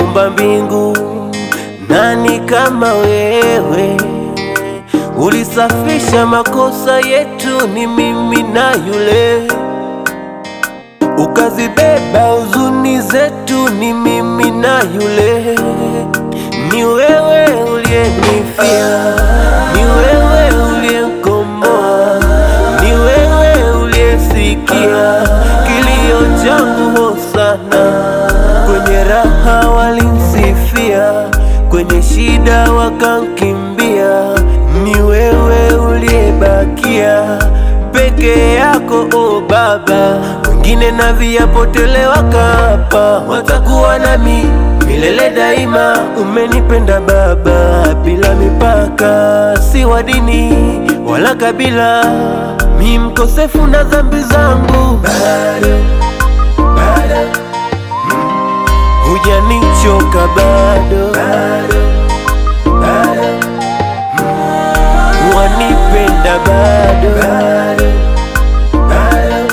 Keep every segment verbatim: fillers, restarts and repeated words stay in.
muumba mbingu, nani kama wewe? Ulisafisha makosa yetu, ni mimi na yule. Ukazibeba huzuni zetu, ni mimi na yule. Ni wewe uliyenifia, ni wewe uliyenkomboa, ni wewe uliyesikia kilio changu hosana. Kwenye raha walinisifia, kwenye shida wakankimbia. Ni wewe uliyebakia peke yako, o Baba. Wengine na viapotelewa kapa, watakuwa nami milele daima. Umenipenda Baba bila mipaka, si wa dini wala kabila. Mi mkosefu na dhambi zangu, bado bado hujanichoka bado, bado bado wanipenda bado, bado bado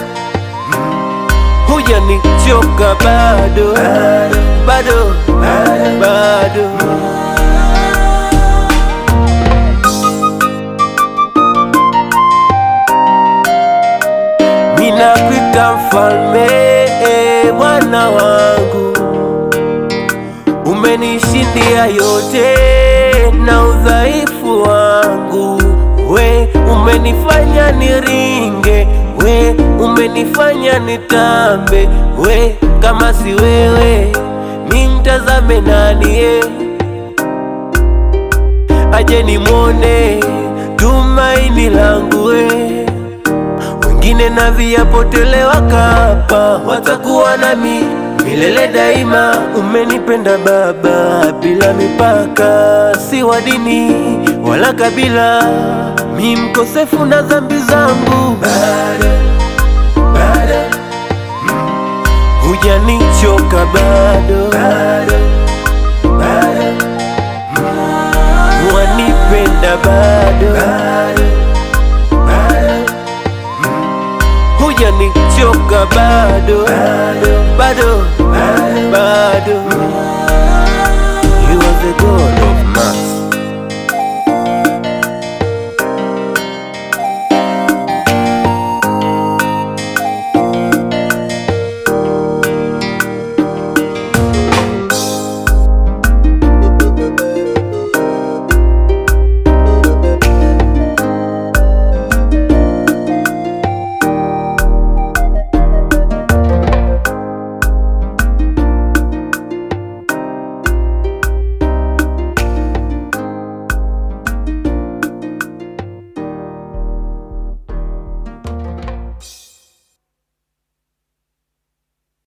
hujanichoka bado, bado bado bado. Ninakuita mfalme, Bwana wangu. Umenishindia yote na udhaifu wangu. We umenifanya niringe, we umenifanya nitambe. We kama si wewe, mi mtazame nani ye? Aje nimwone tumaini langu we. Wengine na viapotelewa kapa, watakuwa nami milele daima. Umenipenda Baba bila mipaka, si wa dini wala kabila. Mi mkosefu na dhambi zangu, bado bado hujanichoka bado, bado